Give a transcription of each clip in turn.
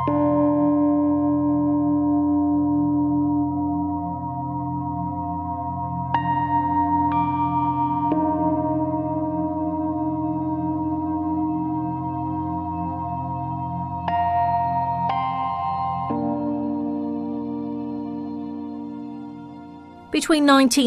Between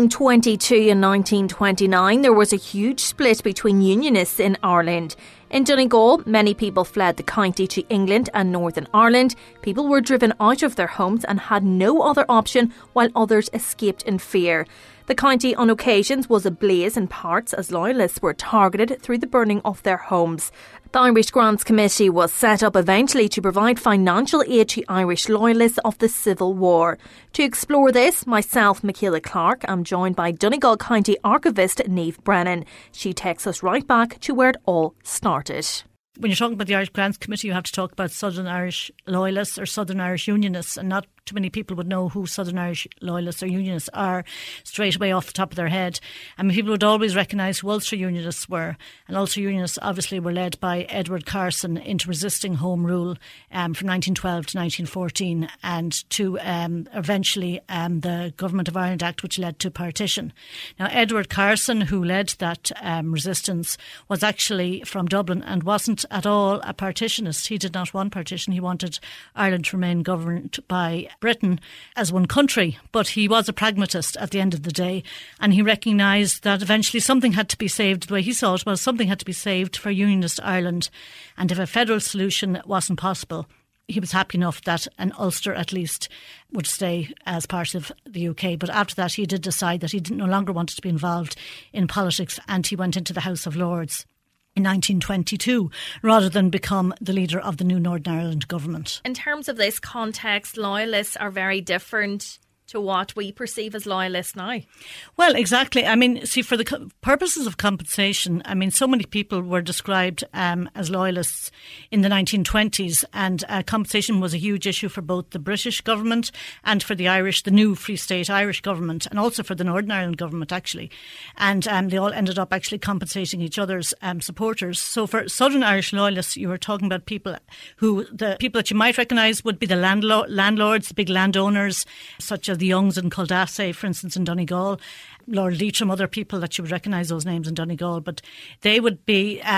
1922 and 1929, there was a huge split between Unionists in Ireland. In Donegal, many people fled the county to England and Northern Ireland. People were driven out of their homes and had no other option, while others escaped in fear. The county on occasions was ablaze in parts as loyalists were targeted through the burning of their homes. The Irish Grants Committee was set up eventually to provide financial aid to Irish loyalists of the Civil War. To explore this, myself, Michaela Clark, am joined by Donegal County Archivist Niamh Brennan. She takes us right back to where it all started. When you're talking about the Irish Grants Committee, you have to talk about Southern Irish Loyalists or Southern Irish Unionists, and not too many people would know who Southern Irish Loyalists or Unionists are straight away off the top of their head. I mean, people would always recognise who Ulster Unionists were, and Ulster Unionists obviously were led by Edward Carson into resisting Home Rule from 1912 to 1914 and to eventually the Government of Ireland Act, which led to partition. Now, Edward Carson, who led that resistance, was actually from Dublin and wasn't at all a partitionist. He did not want partition. He wanted Ireland to remain governed by Britain as one country, but he was a pragmatist at the end of the day, and he recognised that eventually something had to be saved. The way he saw it was something had to be saved for Unionist Ireland, and if a federal solution wasn't possible, he was happy enough that an Ulster at least would stay as part of the UK. But after that, he did decide that he no longer wanted to be involved in politics, and he went into the House of Lords in 1922, rather than become the leader of the new Northern Ireland government. In terms of this context, loyalists are very different to what we perceive as loyalists now. Well, exactly. I mean, see, for the purposes of compensation, I mean, so many people were described as loyalists in the 1920s, and compensation was a huge issue for both the British government and for the Irish, the new Free State Irish government, and also for the Northern Ireland government, actually. And they all ended up actually compensating each other's supporters. So for Southern Irish loyalists, you were talking about people the people that you might recognise would be the landlords, the big landowners, such as the Youngs in Kildare, for instance, in Donegal, Lord Leitrim, other people that you would recognise those names in Donegal, but they would have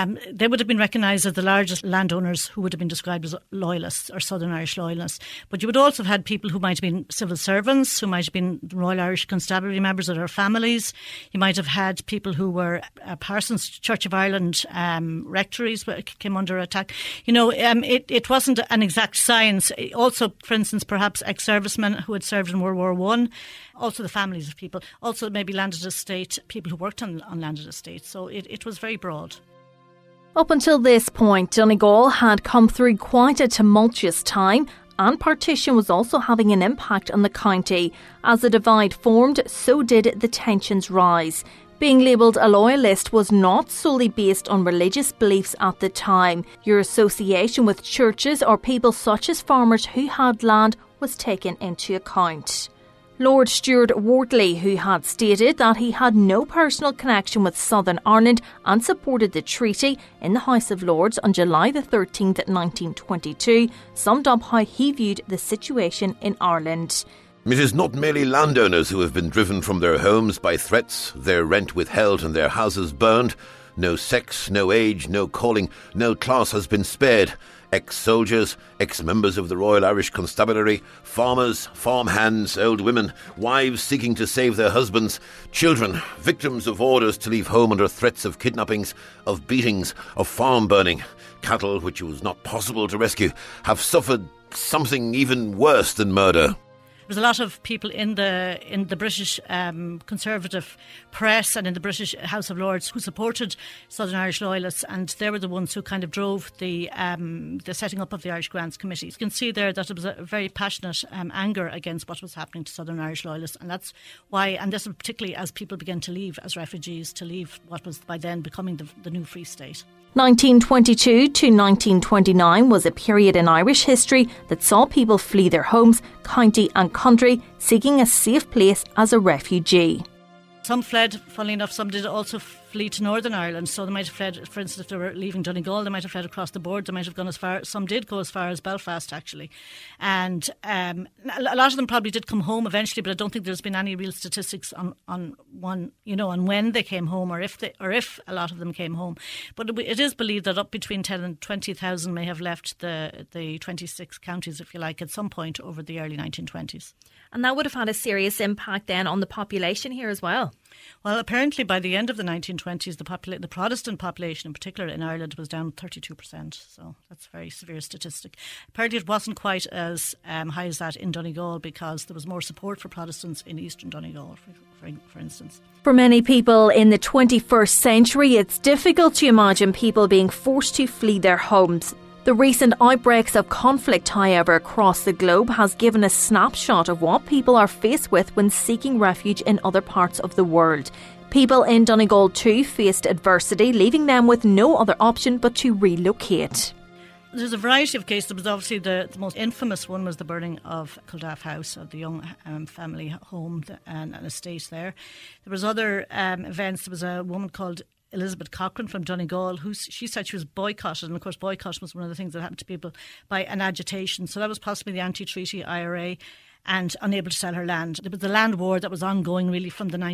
been recognised as the largest landowners who would have been described as loyalists or Southern Irish loyalists. But you would also have had people who might have been civil servants, who might have been Royal Irish Constabulary members of their families. You might have had people who were Parsons Church of Ireland rectories came under attack. You know, it wasn't an exact science. Also, for instance, perhaps ex-servicemen who had served in World War I. Also the families of people, also maybe landed estate, people who worked on landed estates. So it was very broad. Up until this point, Donegal had come through quite a tumultuous time, and partition was also having an impact on the county. As the divide formed, so did the tensions rise. Being labelled a loyalist was not solely based on religious beliefs at the time. Your association with churches or people such as farmers who had land was taken into account. Lord Stuart Wortley, who had stated that he had no personal connection with Southern Ireland and supported the treaty in the House of Lords on July the 13th, 1922, summed up how he viewed the situation in Ireland. It is not merely landowners who have been driven from their homes by threats, their rent withheld and their houses burned. No sex, no age, no calling, no class has been spared. Ex-soldiers, ex-members of the Royal Irish Constabulary, farmers, farmhands, old women, wives seeking to save their husbands, children, victims of orders to leave home under threats of kidnappings, of beatings, of farm burning. Cattle, which it was not possible to rescue, have suffered something even worse than murder. There was a lot of people in the British Conservative press and in the British House of Lords who supported Southern Irish loyalists, and they were the ones who kind of drove the setting up of the Irish Grants Committee. You can see there that it was a very passionate anger against what was happening to Southern Irish loyalists, and that's why, and this was particularly as people began to leave as refugees, to leave what was by then becoming the new Free State. 1922 to 1929 was a period in Irish history that saw people flee their homes, county and country, seeking a safe place as a refugee. Some fled, funnily enough, some did also flee to Northern Ireland. So they might have fled, for instance, if they were leaving Donegal, they might have fled across the board. They might have gone as far, some did go as far as Belfast, actually. And a lot of them probably did come home eventually, but I don't think there's been any real statistics on when they came home, or if a lot of them came home. But it is believed that up between 10 and 20,000 may have left the 26 counties, if you like, at some point over the early 1920s. And that would have had a serious impact then on the population here as well. Well, apparently by the end of the 1920s, the Protestant population in particular in Ireland was down 32%. So that's a very severe statistic. Apparently it wasn't quite as high as that in Donegal, because there was more support for Protestants in eastern Donegal, for instance. For many people in the 21st century, it's difficult to imagine people being forced to flee their homes. The recent outbreaks of conflict, however, across the globe has given a snapshot of what people are faced with when seeking refuge in other parts of the world. People in Donegal too faced adversity, leaving them with no other option but to relocate. There's a variety of cases, but obviously the most infamous one was the burning of Kildaff House, of the young family home and an estate there. There was other events. There was a woman called Elizabeth Cochran from Donegal, she said she was boycotted, and of course boycott was one of the things that happened to people by an agitation. So that was possibly the anti-treaty IRA, and unable to sell her land. There was the land war that was ongoing really from the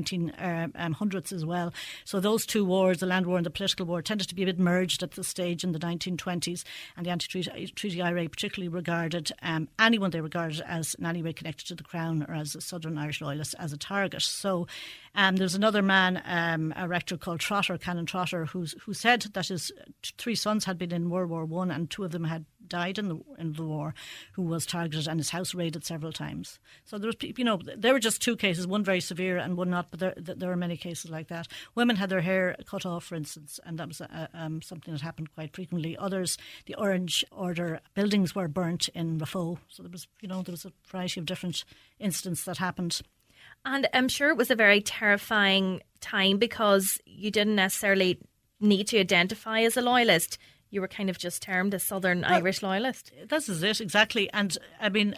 1900s as well. So those two wars, the land war and the political war, tended to be a bit merged at this stage in the 1920s, and the anti-treaty IRA particularly regarded anyone they regarded as in any way connected to the Crown or as a Southern Irish loyalist as a target. So there's another man, a rector called Trotter, Canon Trotter, who said that his three sons had been in World War I and two of them had died in the war, who was targeted and his house raided several times. So there was, there were just two cases, one very severe and one not, but there are many cases like that. Women had their hair cut off, for instance, and that was something that happened quite frequently. Others, the Orange Order buildings were burnt in Raphoe. So there was a variety of different incidents that happened. And I'm sure it was a very terrifying time because you didn't necessarily need to identify as a loyalist. You were kind of just termed a Southern Irish loyalist. This is it, exactly. And I mean,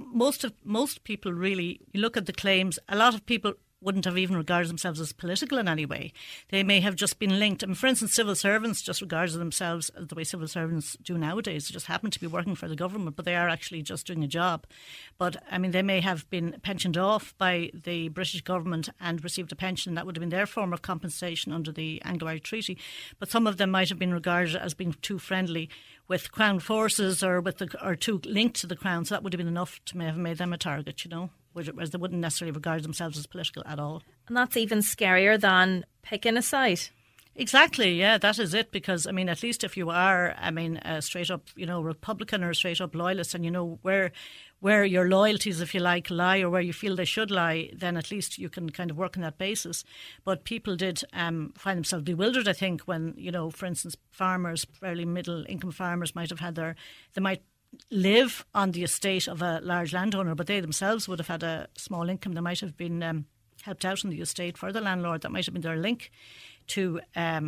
most people really, you look at the claims, a lot of people wouldn't have even regarded themselves as political in any way. They may have just been linked. I mean, for instance, civil servants just regarded themselves as the way civil servants do nowadays. They just happen to be working for the government, but they are actually just doing a job. But, I mean, they may have been pensioned off by the British government and received a pension. That would have been their form of compensation under the Anglo-Irish Treaty. But some of them might have been regarded as being too friendly with Crown forces or too linked to the Crown. So that would have been enough to have made them a target, whereas they wouldn't necessarily regard themselves as political at all. And that's even scarier than picking a side. Exactly, yeah, that is it. Because, I mean, at least if you are, a straight up, Republican or a straight up loyalist, and you know where your loyalties, if you like, lie or where you feel they should lie, then at least you can kind of work on that basis. But people did find themselves bewildered, I think, when, for instance, farmers, fairly middle income farmers might have had they might live on the estate of a large landowner, but they themselves would have had a small income. They might have been helped out on the estate for the landlord. That might have been their link to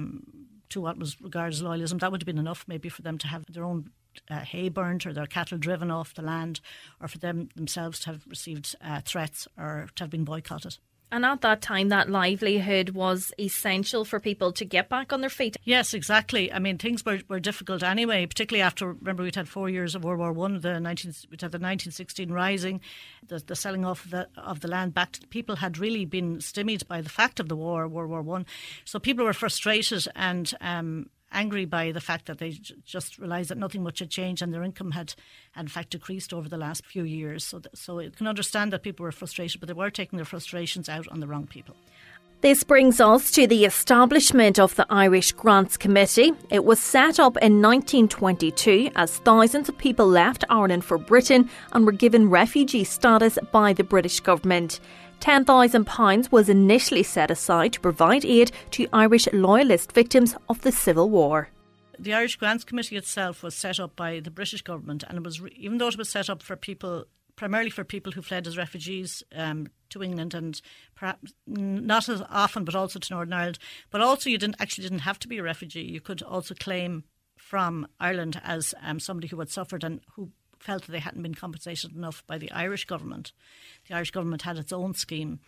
what was regarded as loyalism. That would have been enough maybe for them to have their own hay burnt or their cattle driven off the land, or for themselves to have received threats or to have been boycotted. And at that time, that livelihood was essential for people to get back on their feet. Yes, exactly. I mean, things were difficult anyway, particularly after, remember, we'd had 4 years of World War I, we'd had the 1916 Rising, the selling off of the land back to the people had really been stymied by the fact of the war, World War I. So people were frustrated and angry by the fact that they just realised that nothing much had changed and their income had in fact decreased over the last few years. So you can understand that people were frustrated, but they were taking their frustrations out on the wrong people. This brings us to the establishment of the Irish Grants Committee. It was set up in 1922 as thousands of people left Ireland for Britain and were given refugee status by the British government. £10,000 was initially set aside to provide aid to Irish loyalist victims of the Civil War. The Irish Grants Committee itself was set up by the British government, and it was even though it was set up for people, primarily for people who fled as refugees to England, and perhaps not as often, but also to Northern Ireland. But also, you didn't have to be a refugee. You could also claim from Ireland as somebody who had suffered and who felt that they hadn't been compensated enough by the Irish government. The Irish government had its own scheme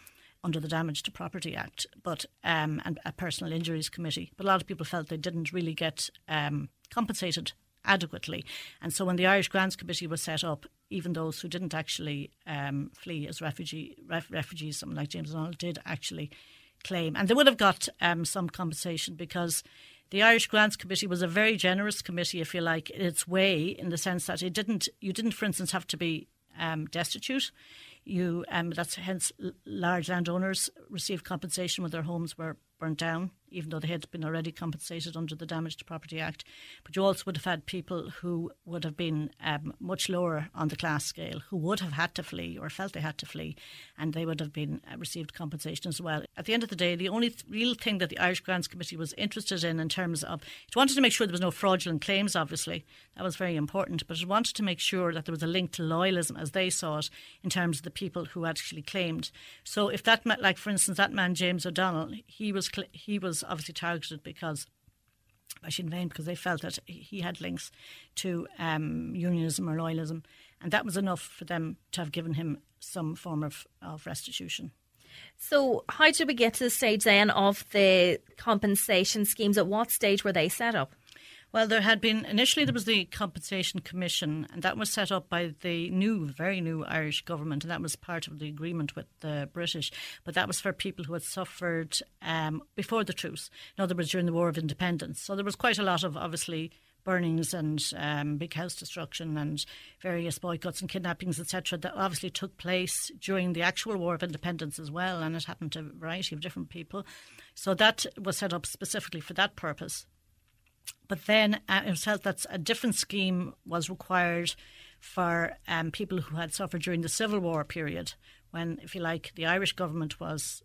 under the Damage to Property Act, but and a Personal Injuries Committee. But a lot of people felt they didn't really get compensated adequately. And so when the Irish Grants Committee was set up, even those who didn't actually flee as refugees, someone like James O'Donnell, did actually claim. And they would have got some compensation, because the Irish Grants Committee was a very generous committee, if you like, in its way, in the sense that you didn't, for instance, have to be destitute. That's hence large landowners received compensation when their homes were burnt down, even though they had been already compensated under the Damage to Property Act. But you also would have had people who would have been much lower on the class scale, who would have had to flee or felt they had to flee, and they would have been received compensation as well. At the end of the day, the only real thing that the Irish Grants Committee was interested in terms of, it wanted to make sure there was no fraudulent claims, obviously. That was very important. But it wanted to make sure that there was a link to loyalism, as they saw it, in terms of the people who actually claimed. So if that, like for instance, that man James O'Donnell, he was obviously targeted because by Sinn Féin, because they felt that he had links to unionism or loyalism, and that was enough for them to have given him some form of restitution. So how did we get to the stage then of the compensation schemes? At what stage were they set up? Well, initially there was the Compensation Commission, and that was set up by the very new Irish government, and that was part of the agreement with the British. But that was for people who had suffered before the truce. In other words, during the War of Independence. So there was quite a lot of, obviously, burnings and big house destruction and various boycotts and kidnappings, etc., that obviously took place during the actual War of Independence as well, and it happened to a variety of different people. So that was set up specifically for that purpose. But then it was felt that a different scheme was required for people who had suffered during the Civil War period, when, if you like, the Irish government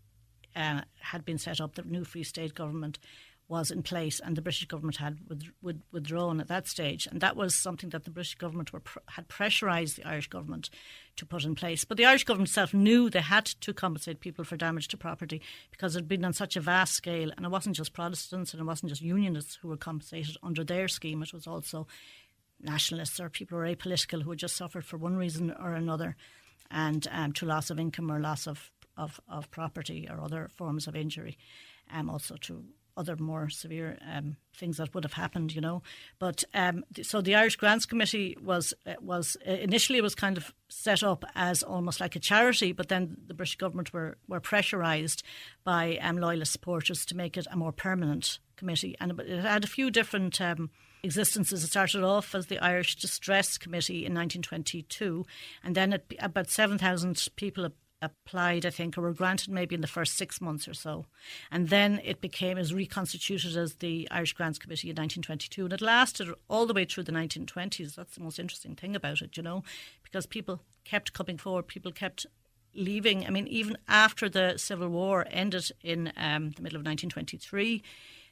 had been set up, the new Free State government was in place, and the British government had withdrawn at that stage. And that was something that the British government had pressurised the Irish government to put in place. But the Irish government itself knew they had to compensate people for damage to property, because it had been on such a vast scale, and it wasn't just Protestants and it wasn't just Unionists who were compensated under their scheme. It was also nationalists or people who were apolitical who had just suffered for one reason or another, and to loss of income or loss of property or other forms of injury, also to other more severe things that would have happened, you know. But so the Irish Grants Committee was initially kind of set up as almost like a charity, but then the British government were pressurised by loyalist supporters to make it a more permanent committee, and it had a few different existences. It started off as the Irish Distress Committee in 1922, and then about 7,000 people applied, I think, or were granted maybe in the first 6 months or so. And then it was reconstituted as the Irish Grants Committee in 1922. And it lasted all the way through the 1920s. That's the most interesting thing about it, you know, because people kept coming forward, people kept leaving. I mean, even after the Civil War ended in the middle of 1923,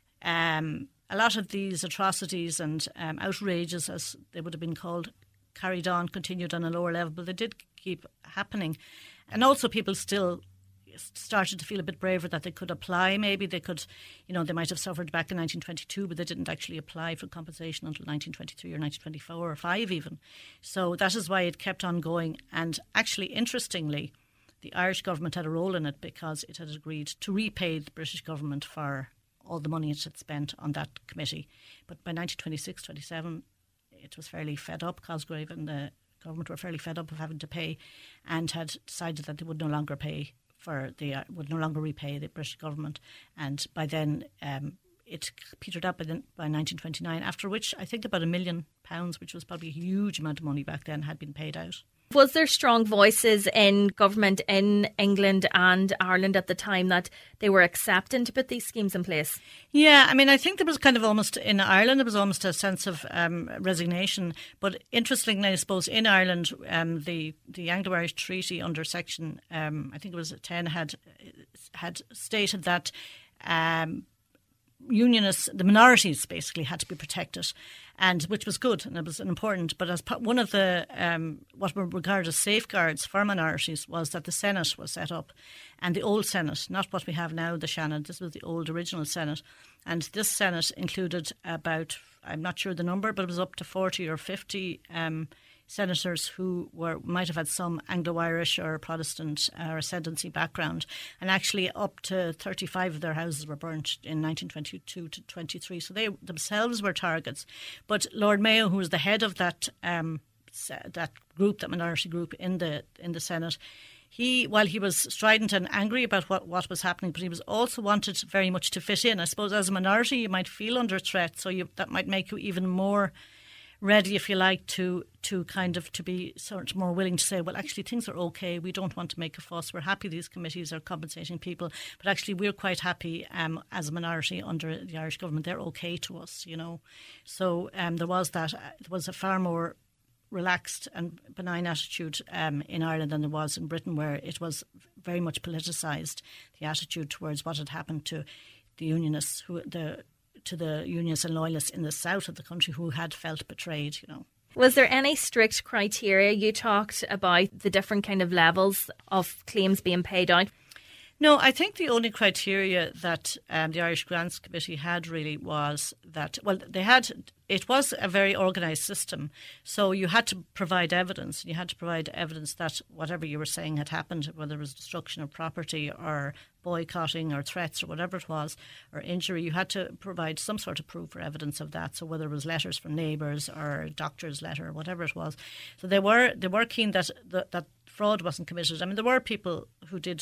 a lot of these atrocities and outrages, as they would have been called, continued on a lower level, but they did keep happening. And also people still started to feel a bit braver that they could apply. Maybe they could, you know, they might have suffered back in 1922, but they didn't actually apply for compensation until 1923 or 1924 or 5 even. So that is why it kept on going. And actually, interestingly, the Irish government had a role in it, because it had agreed to repay the British government for all the money it had spent on that committee. But by 1926, 27, it was fairly fed up. Cosgrave and the government were fairly fed up of having to pay, and had decided that they would no longer repay the British government. And by then it petered up by 1929, after which I think about £1 million, which was probably a huge amount of money back then, had been paid out. Was there strong voices in government in England and Ireland at the time that they were accepting to put these schemes in place? Yeah, I mean, I think there was kind of almost, in Ireland, there was almost a sense of resignation. But interestingly, I suppose, in Ireland, the Anglo-Irish Treaty under section, I think it was 10, had stated that unionists, the minorities basically, had to be protected, and which was good and it was important. But as one of the what were regarded as safeguards for minorities was that the Senate was set up, and the old Senate, not what we have now, the Shannon. This was the old original Senate, and this Senate included about, I'm not sure the number, but it was up to 40 or 50 senators who might have had some Anglo-Irish or Protestant or ascendancy background, and actually up to 35 of their houses were burnt in 1922 to 23. So they themselves were targets. But Lord Mayo, who was the head of that group, that minority group in the Senate, while he was strident and angry about what was happening, but he was also wanted very much to fit in. I suppose as a minority you might feel under threat, so that might make you even more ready, if you like, to be sort of more willing to say, well, actually things are okay, we don't want to make a fuss, we're happy these committees are compensating people, but actually we're quite happy as a minority under the Irish government, they're okay to us, So there was that. It was a far more relaxed and benign attitude in Ireland than there was in Britain, where it was very much politicised, the attitude towards what had happened to the Unionists, to the Unionists and Loyalists in the south of the country who had felt betrayed, Was there any strict criteria? You talked about the different kind of levels of claims being paid out. No, I think the only criteria that the Irish Grants Committee had really was that, it was a very organised system. So you had to provide evidence. You had to provide evidence that whatever you were saying had happened, whether it was destruction of property or boycotting or threats or whatever it was, or injury, you had to provide some sort of proof or evidence of that. So whether it was letters from neighbours or a doctor's letter or whatever it was. So they were keen that fraud wasn't committed. I mean, there were people who did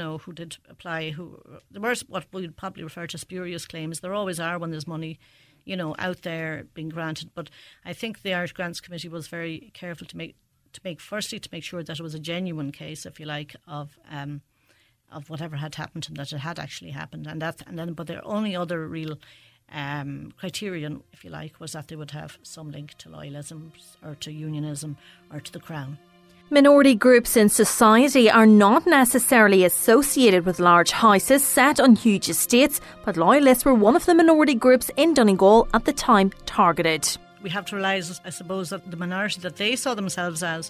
apply, there were what we'd probably refer to spurious claims. There always are when there's money, out there being granted. But I think the Irish Grants Committee was very careful to make sure that it was a genuine case, if you like, of whatever had happened and that it had actually happened. But their only other real criterion, if you like, was that they would have some link to loyalism or to unionism or to the Crown. Minority groups in society are not necessarily associated with large houses set on huge estates, but Loyalists were one of the minority groups in Donegal at the time targeted. We have to realise, I suppose, that the minority that they saw themselves as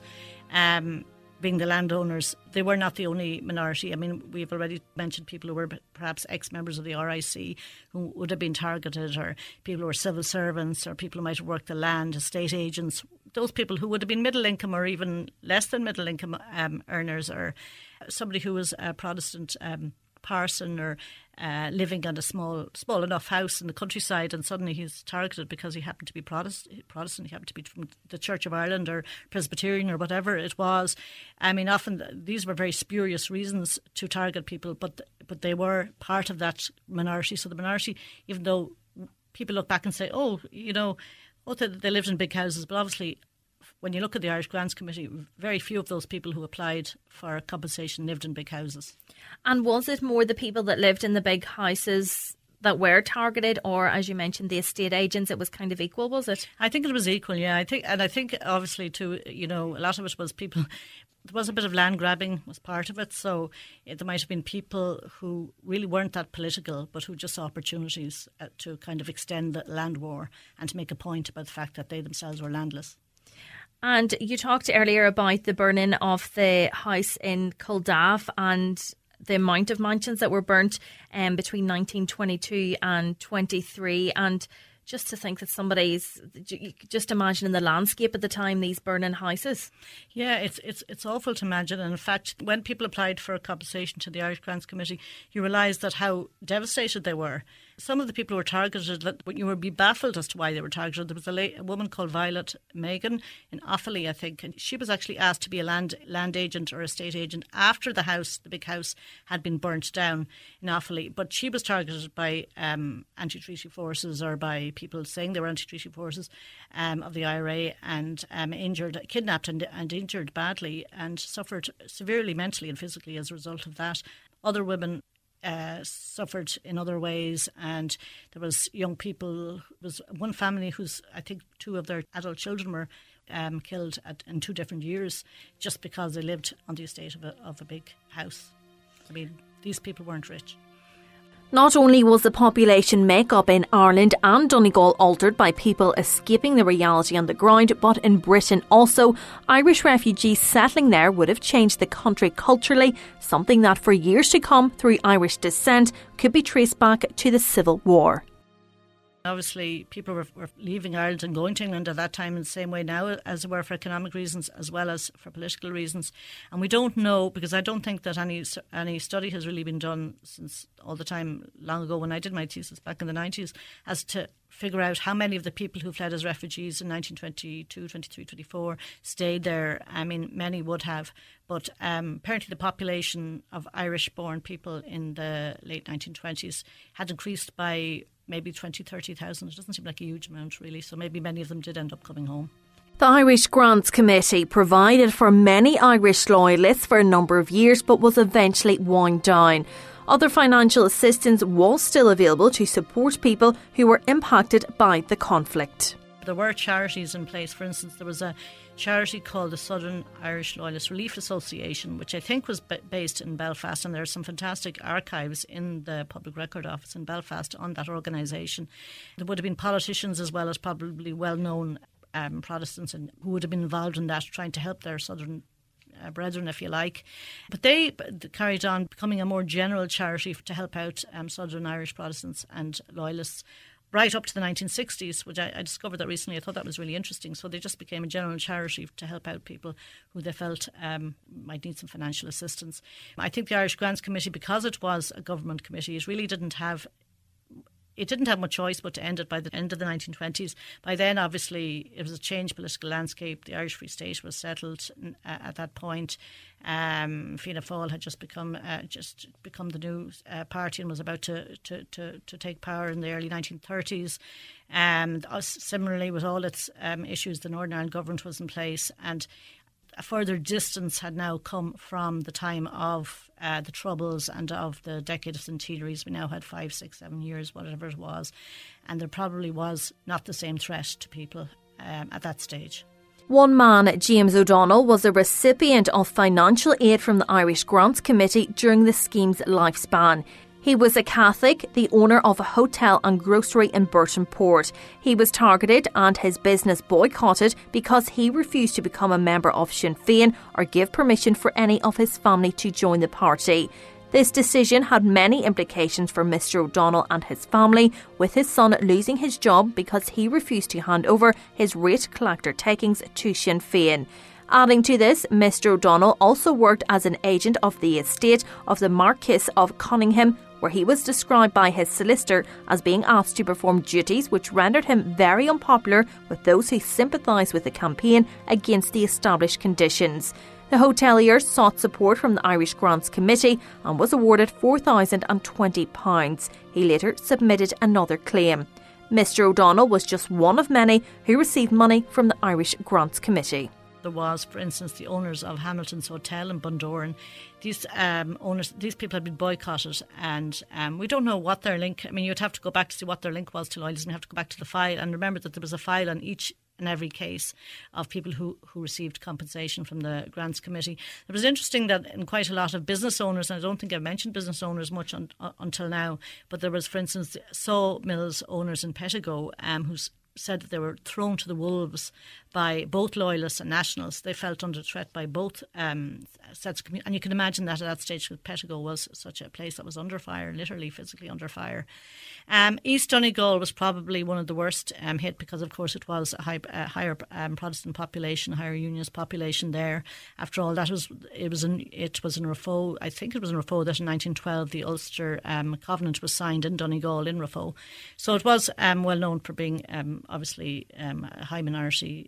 being the landowners, they were not the only minority. I mean, we've already mentioned people who were perhaps ex-members of the RIC who would have been targeted, or people who were civil servants, or people who might have worked the land, estate agents, those people who would have been middle income or even less than middle income earners, or somebody who was a Protestant parson or living in a small enough house in the countryside, and suddenly he's targeted because he happened to be Protestant, he happened to be from the Church of Ireland or Presbyterian or whatever it was. I mean, often these were very spurious reasons to target people, but they were part of that minority. So the minority, even though people look back and say, they lived in big houses, but obviously when you look at the Irish Grants Committee, very few of those people who applied for compensation lived in big houses. And was it more the people that lived in the big houses that were targeted, or, as you mentioned, the estate agents? It was kind of equal, was it? I think it was equal, yeah. I think obviously too, a lot of it was people. There was a bit of land grabbing was part of it, so there might have been people who really weren't that political, but who just saw opportunities to kind of extend the land war and to make a point about the fact that they themselves were landless. And you talked earlier about the burning of the house in Culdaff and the amount of mansions that were burnt between 1922 and 23. And just to think that just imagining the landscape at the time, these burning houses. Yeah, it's awful to imagine. And in fact, when people applied for a compensation to the Irish Grants Committee, you realise that how devastated they were. Some of the people who were targeted, you would be baffled as to why they were targeted. There was a woman called Violet Megan in Offaly, I think, and she was actually asked to be a land agent or estate agent after the big house had been burnt down in Offaly. But she was targeted by anti-treaty forces, or by people saying they were anti-treaty forces of the IRA, and kidnapped and injured badly, and suffered severely mentally and physically as a result of that. Other women suffered in other ways, and there was young people. There was one family whose, I think, 2 of their adult children were killed in 2 different years just because they lived on the estate of a big house. I mean, these people weren't rich. Not only was the population makeup in Ireland and Donegal altered by people escaping the reality on the ground, but in Britain also, Irish refugees settling there would have changed the country culturally, something that for years to come, through Irish descent, could be traced back to the Civil War. Obviously, people were leaving Ireland and going to England at that time in the same way now as they were for economic reasons as well as for political reasons. And we don't know, because I don't think that any study has really been done since all the time long ago when I did my thesis back in the 90s, as to figure out how many of the people who fled as refugees in 1922, 23, 24 stayed there. I mean, many would have. But apparently the population of Irish-born people in the late 1920s had increased by maybe 20, 30,000. It doesn't seem like a huge amount, really. So maybe many of them did end up coming home. The Irish Grants Committee provided for many Irish loyalists for a number of years, but was eventually wound down. Other financial assistance was still available to support people who were impacted by the conflict. There were charities in place. For instance, there was a charity called the Southern Irish Loyalist Relief Association, which I think was based in Belfast, and there are some fantastic archives in the Public Record Office in Belfast on that organisation. There would have been politicians as well as probably well-known Protestants and who would have been involved in that, trying to help their southern brethren, if you like. But they carried on becoming a more general charity to help out Southern Irish Protestants and Loyalists right up to the 1960s, which I discovered that recently. I thought that was really interesting. So they just became a general charity to help out people who they felt might need some financial assistance. I think the Irish Grants Committee, because it was a government committee, it really didn't have much choice but to end it by the end of the 1920s. By then, obviously, it was a changed political landscape. The Irish Free State was settled at that point. Fianna Fáil had just become the new party and was about to take power in the early 1930s. Similarly, with all its issues, the Northern Ireland government was in place, and a further distance had now come from the time of the Troubles and of the decade of centenaries. We now had 5, 6, 7 years, whatever it was, and there probably was not the same threat to people at that stage. One man, James O'Donnell, was a recipient of financial aid from the Irish Grants Committee during the scheme's lifespan. He was a Catholic, the owner of a hotel and grocery in Burton Port. He was targeted and his business boycotted because he refused to become a member of Sinn Féin or give permission for any of his family to join the party. This decision had many implications for Mr O'Donnell and his family, with his son losing his job because he refused to hand over his rate collector takings to Sinn Féin. Adding to this, Mr O'Donnell also worked as an agent of the estate of the Marquess of Conyngham, where he was described by his solicitor as being asked to perform duties which rendered him very unpopular with those who sympathised with the campaign against the established conditions. The hotelier sought support from the Irish Grants Committee and was awarded £4,020. He later submitted another claim. Mr O'Donnell was just one of many who received money from the Irish Grants Committee. There was, for instance, the owners of Hamilton's Hotel in Bundoran. These people had been boycotted, and we don't know what their link. I mean, you'd have to go back to see what their link was to loyalism. You have to go back to the file and remember that there was a file on each and every case of people who received compensation from the Grants Committee. It was interesting that in quite a lot of business owners, and I don't think I've mentioned business owners much until now, but there was, for instance, sawmills owners in Pettigo who said that they were thrown to the wolves by both loyalists and nationals. They felt under threat by both sets of community. And you can imagine that at that stage, Pettigo was such a place that was under fire, literally physically under fire. East Donegal was probably one of the worst hit because, of course, it was a higher Protestant population, higher Unionist population there. After all, it was in Raphoe. I think it was in Raphoe that in 1912 the Ulster Covenant was signed in Donegal in Raphoe. So it was well known for being obviously a high minority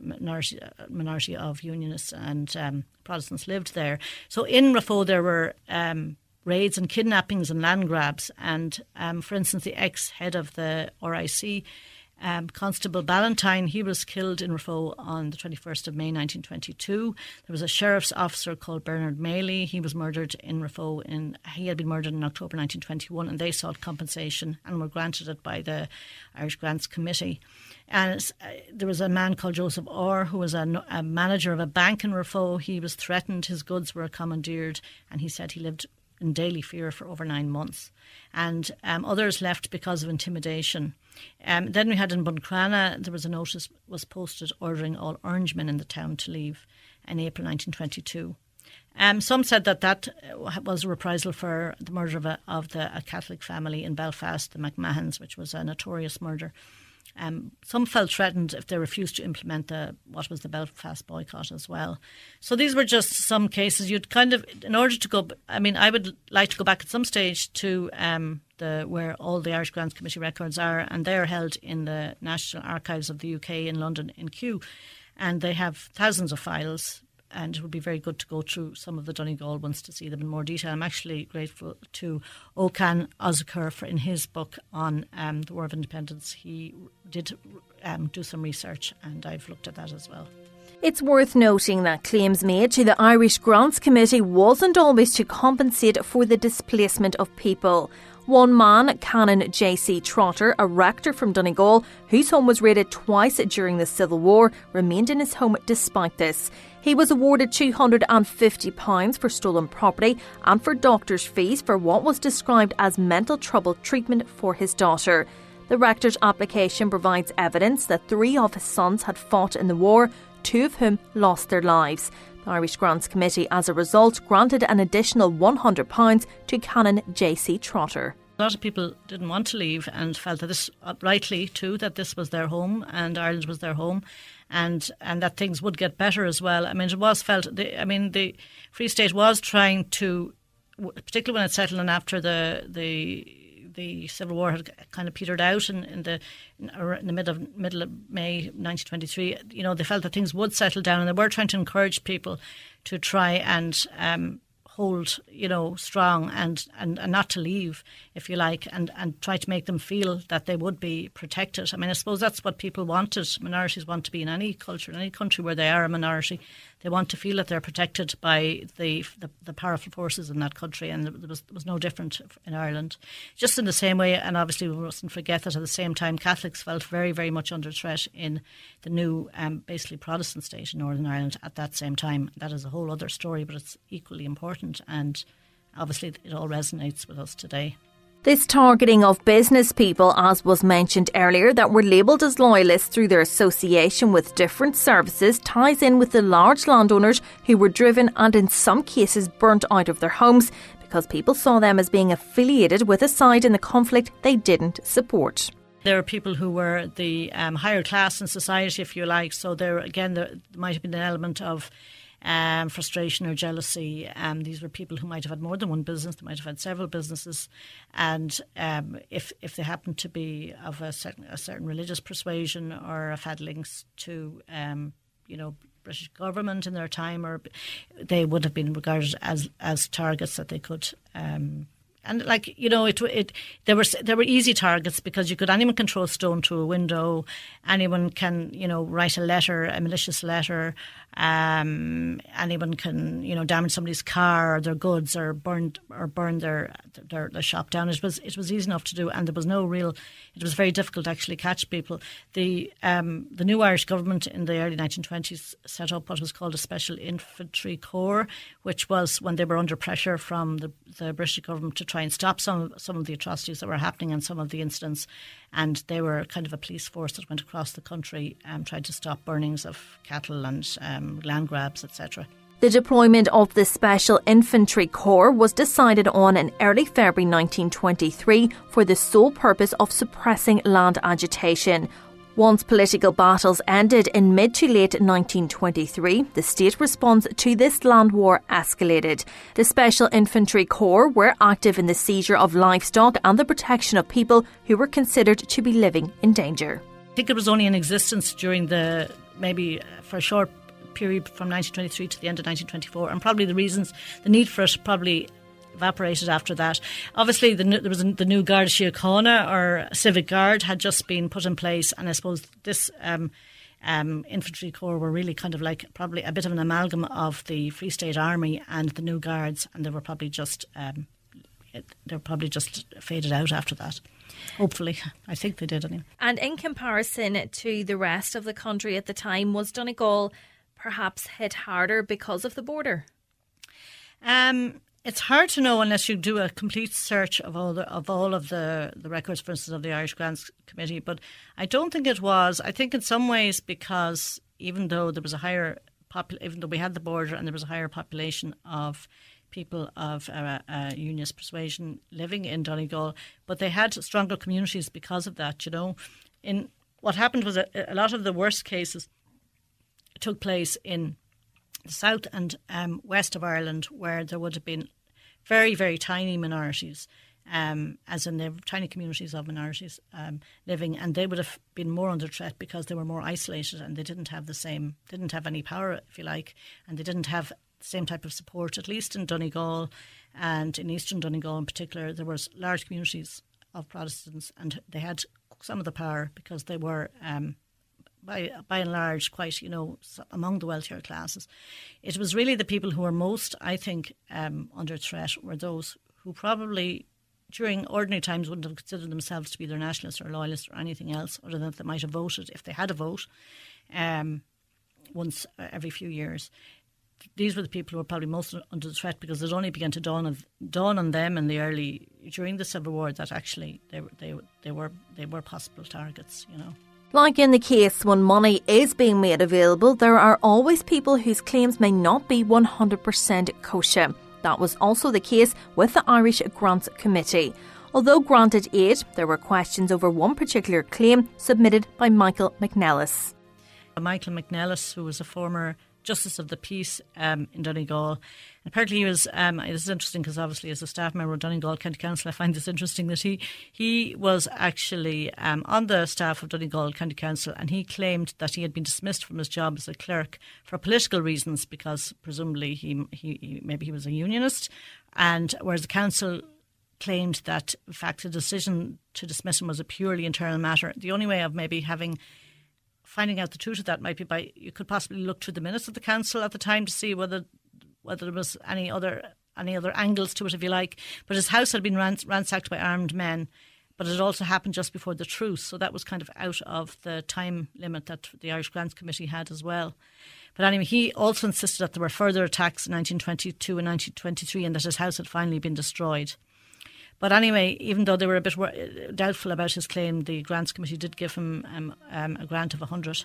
of Unionists and Protestants lived there. So in Raphoe there were raids and kidnappings and land grabs. And for instance, the ex-head of the RIC, Constable Ballantyne, he was killed in Raphoe on the 21st of May 1922. There was a sheriff's officer called Bernard Maley. He was murdered in Raphoe. He had been murdered in October 1921, and they sought compensation and were granted it by the Irish Grants Committee. And there was a man called Joseph Orr who was a manager of a bank in Raphoe. He was threatened, his goods were commandeered, and he said he lived in daily fear for over 9 months. And others left because of intimidation. Then we had in Buncrana, there was a notice was posted ordering all Orangemen in the town to leave in April 1922. Some said that was a reprisal for the murder of a Catholic family in Belfast, the McMahons, which was a notorious murder. Some felt threatened if they refused to implement what was the Belfast boycott as well. So these were just some cases. You'd kind of, in order to go, I mean, I would like to go back at some stage to where all the Irish Grants Committee records are, and they're held in the National Archives of the UK in London in Kew, and they have thousands of files. And it would be very good to go through some of the Donegal ones to see them in more detail. I'm actually grateful to Okan Ozekar in his book on the War of Independence. He did do some research, and I've looked at that as well. It's worth noting that claims made to the Irish Grants Committee wasn't always to compensate for the displacement of people. One man, Canon J.C. Trotter, a rector from Donegal, whose home was raided twice during the Civil War, remained in his home despite this. He was awarded £250 for stolen property and for doctor's fees for what was described as mental trouble treatment for his daughter. The rector's application provides evidence that 3 of his sons had fought in the war, 2 of whom lost their lives. The Irish Grants Committee, as a result, granted an additional £100 to Canon J.C. Trotter. A lot of people didn't want to leave and felt that this, rightly too, that this was their home and Ireland was their home, and that things would get better as well. I mean, it was felt, the Free State was trying to, particularly when it settled in after the Civil War had kind of petered out in the middle of May 1923, they felt that things would settle down, and they were trying to encourage people to try and hold, strong and not to leave, if you like, and try to make them feel that they would be protected. I mean, I suppose that's what people wanted. Minorities want to be in any culture, in any country where they are a minority. They want to feel that they're protected by the powerful forces in that country, and there was no different in Ireland. Just in the same way, and obviously we mustn't forget that at the same time Catholics felt very, very much under threat in the new, basically Protestant state in Northern Ireland at that same time. That is a whole other story, but it's equally important, and obviously it all resonates with us today. This targeting of business people, as was mentioned earlier, that were labelled as loyalists through their association with different services, ties in with the large landowners who were driven and in some cases burnt out of their homes because people saw them as being affiliated with a side in the conflict they didn't support. There are people who were the higher class in society, if you like, so there might have been an element of frustration or jealousy. These were people who might have had more than one business, they might have had several businesses, and if they happened to be of a certain religious persuasion or have had links to British government in their time, or they would have been regarded as targets that they could and there were easy targets because anyone can throw a stone through a window, anyone can write a letter, a malicious letter, anyone can damage somebody's car or their goods or burn their shop down. It was easy enough to do, and there was it was very difficult to actually catch people. The new Irish government in the early 1920s set up what was called a Special Infantry Corps, which was when they were under pressure from the British government to try and stop some of the atrocities that were happening and some of the incidents, and they were kind of a police force that went across the country and tried to stop burnings of cattle and land grabs, etc. The deployment of the Special Infantry Corps was decided on in early February 1923 for the sole purpose of suppressing land agitation. Once political battles ended in mid to late 1923, the state response to this land war escalated. The Special Infantry Corps were active in the seizure of livestock and the protection of people who were considered to be living in danger. I think it was only in existence during maybe for a short period from 1923 to the end of 1924, and probably the need for it probably evaporated after that. Obviously, there was the new Garda Síochána, or Civic Guard, had just been put in place, and I suppose this infantry corps were really kind of like probably a bit of an amalgam of the Free State Army and the new Guards, and they were probably just faded out after that. Hopefully, I think they did anyway. And in comparison to the rest of the country at the time, was Donegal perhaps hit harder because of the border? It's hard to know unless you do a complete search of all of the records, for instance, of the Irish Grants Committee. But I don't think it was. I think in some ways because even though there was a higher even though we had the border and there was a higher population of people of unionist persuasion living in Donegal, but they had stronger communities because of that, In what happened was a lot of the worst cases took place in the south and west of Ireland, where there would have been very, very tiny minorities, as in the tiny communities of minorities living, and they would have been more under threat because they were more isolated and they didn't have any power, if you like, and they didn't have the same type of support. At least in Donegal and in eastern Donegal in particular, there was large communities of Protestants, and they had some of the power because they were by and large quite, among the wealthier classes. It was really the people who were most, I think, under threat were those who probably during ordinary times wouldn't have considered themselves to be either nationalists or loyalists or anything else, other than that they might have voted if they had a vote once every few years. These were the people who were probably most under the threat, because it only began to dawn on them during the Civil War that actually they were possible targets, Like in the case when money is being made available, there are always people whose claims may not be 100% kosher. That was also the case with the Irish Grants Committee. Although granted aid, there were questions over one particular claim submitted by Michael McNellis. Michael McNellis, who was a former Justice of the Peace in Donegal. And apparently he was, this is interesting because obviously as a staff member of Donegal County Council, I find this interesting that he was actually on the staff of Donegal County Council, and he claimed that he had been dismissed from his job as a clerk for political reasons, because presumably maybe he was a unionist, and whereas the council claimed that in fact the decision to dismiss him was a purely internal matter. The only way of maybe finding out the truth of that might be you could possibly look through the minutes of the council at the time to see whether there was any other angles to it, if you like. But his house had been ransacked by armed men, but it also happened just before the truce, so that was kind of out of the time limit that the Irish Grants Committee had as well. But anyway, he also insisted that there were further attacks in 1922 and 1923 and that his house had finally been destroyed. But anyway, even though they were a bit doubtful about his claim, the Grants Committee did give him a grant of £100.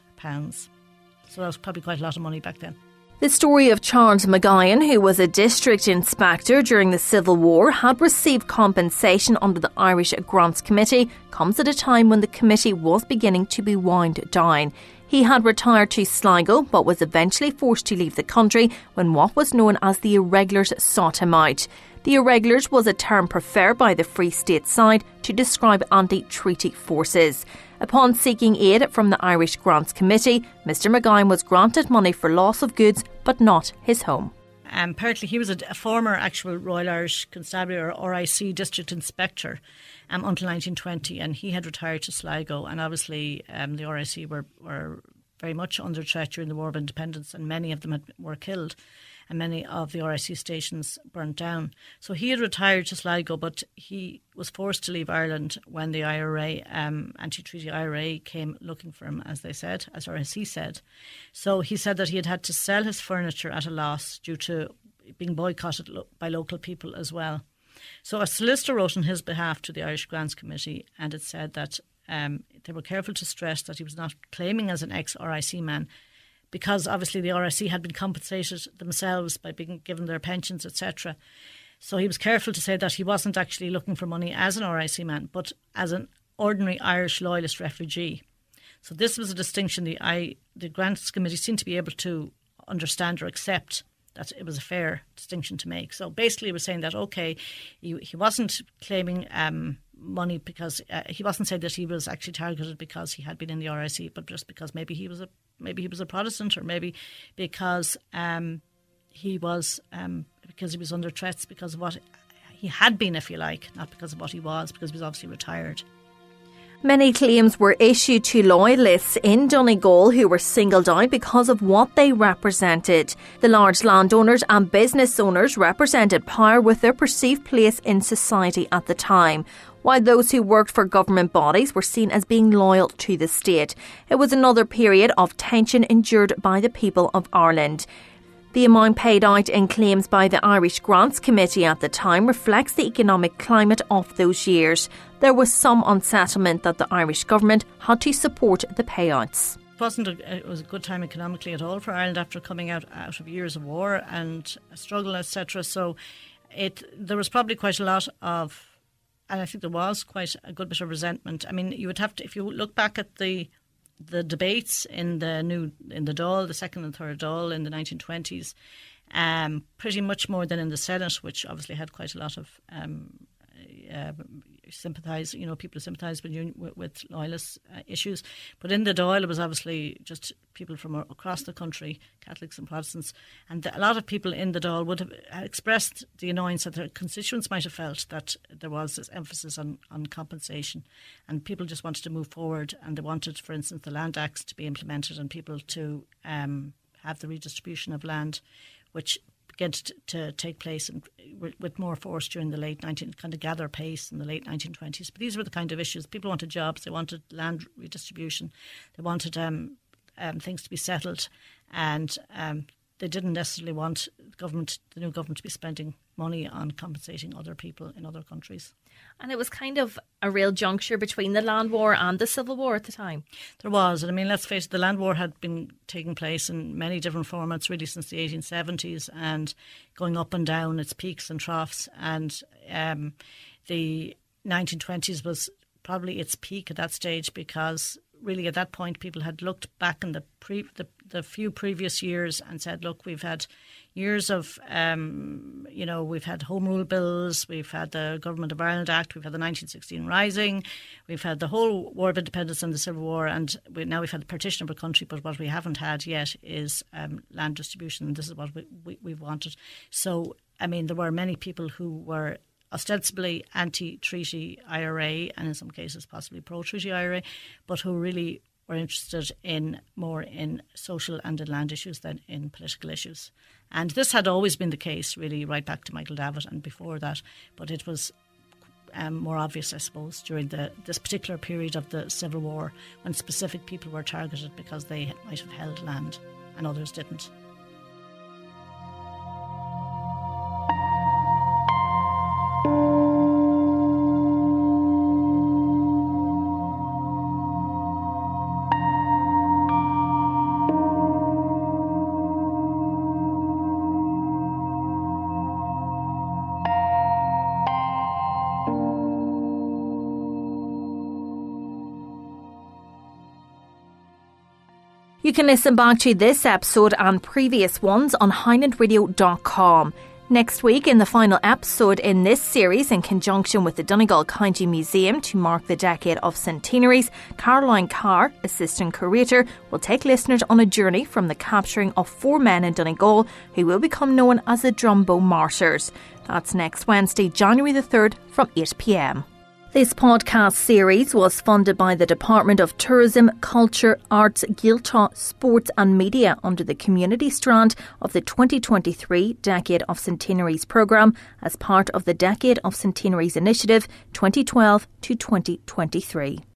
So that was probably quite a lot of money back then. The story of Charles Maguire, who was a district inspector during the Civil War, had received compensation under the Irish Grants Committee, comes at a time when the committee was beginning to be wound down. He had retired to Sligo, but was eventually forced to leave the country when what was known as the Irregulars sought him out. The Irregulars was a term preferred by the Free State side to describe anti-treaty forces. Upon seeking aid from the Irish Grants Committee, Mr Maguire was granted money for loss of goods, but not his home. Apparently he was a former actual Royal Irish Constabulary or RIC district inspector until 1920, and he had retired to Sligo, and obviously the RIC were very much under threat during the War of Independence, and many of them were killed, and many of the RIC stations burnt down. So he had retired to Sligo, but he was forced to leave Ireland when the IRA, anti-treaty IRA, came looking for him, as RIC said. So he said that he had to sell his furniture at a loss due to being boycotted by local people as well. So a solicitor wrote on his behalf to the Irish Grants Committee, and it said that they were careful to stress that he was not claiming as an ex-RIC man, because obviously the RIC had been compensated themselves by being given their pensions, etc. So he was careful to say that he wasn't actually looking for money as an RIC man, but as an ordinary Irish loyalist refugee. So this was a distinction the Grants Committee seemed to be able to understand or accept, that it was a fair distinction to make. So basically he was saying that, okay, he wasn't claiming money because he wasn't saying that he was actually targeted because he had been in the RIC, but just because maybe he was a Protestant, or maybe because he was under threats because of what he had been, if you like, not because of what he was, because he was obviously retired. Many claims were issued to loyalists in Donegal who were singled out because of what they represented. The large landowners and business owners represented power with their perceived place in society at the time, while those who worked for government bodies were seen as being loyal to the state. It was another period of tension endured by the people of Ireland. The amount paid out in claims by the Irish Grants Committee at the time reflects the economic climate of those years. There was some unsettlement that the Irish government had to support the payouts. it was a good time economically at all for Ireland after coming out of years of war and struggle, etc. So there was probably quite a lot of, and I think there was quite a good bit of resentment. I mean, you would have to, if you look back at the debates in the Dáil, the second and third Dáil in the 1920s, pretty much more than in the Senate, which obviously had quite a lot of people sympathise with loyalist issues. But in the Dáil, it was obviously just people from across the country, Catholics and Protestants, and a lot of people in the Dáil would have expressed the annoyance that their constituents might have felt that there was this emphasis on compensation, and people just wanted to move forward, and they wanted, for instance, the Land Acts to be implemented and people to have the redistribution of land, which began to take place with more force during the late 19th, kind of gather pace in the late 1920s. But these were the kind of issues. People wanted jobs, they wanted land redistribution, they wanted things to be settled, and they didn't necessarily want the new government to be spending money on compensating other people in other countries. And it was kind of a real juncture between the land war and the civil war at the time. There was. And I mean, let's face it, the land war had been taking place in many different formats really since the 1870s and going up and down its peaks and troughs. And the 1920s was probably its peak at that stage, because really at that point people had looked back in the few previous years and said, look, we've had years of, we've had Home Rule bills, we've had the Government of Ireland Act, we've had the 1916 Rising, we've had the whole War of Independence and the Civil War, and now we've had the partition of our country, but what we haven't had yet is land distribution, and this is what we've wanted. So, I mean, there were many people who were ostensibly anti-treaty IRA and in some cases possibly pro-treaty IRA, but who really were interested more in social and in land issues than in political issues. And this had always been the case really right back to Michael Davitt and before that, but it was more obvious, I suppose, during this particular period of the Civil War, when specific people were targeted because they might have held land and others didn't. You can listen back to this episode and previous ones on HighlandRadio.com. Next week, in the final episode in this series, in conjunction with the Donegal County Museum to mark the decade of centenaries, Caroline Carr, assistant curator, will take listeners on a journey from the capturing of 4 men in Donegal who will become known as the Drumbo Martyrs. That's next Wednesday, January the 3rd from 8 p.m. This podcast series was funded by the Department of Tourism, Culture, Arts, Gaeltacht, Sports and Media under the community strand of the 2023 Decade of Centenaries programme as part of the Decade of Centenaries initiative 2012 to 2023.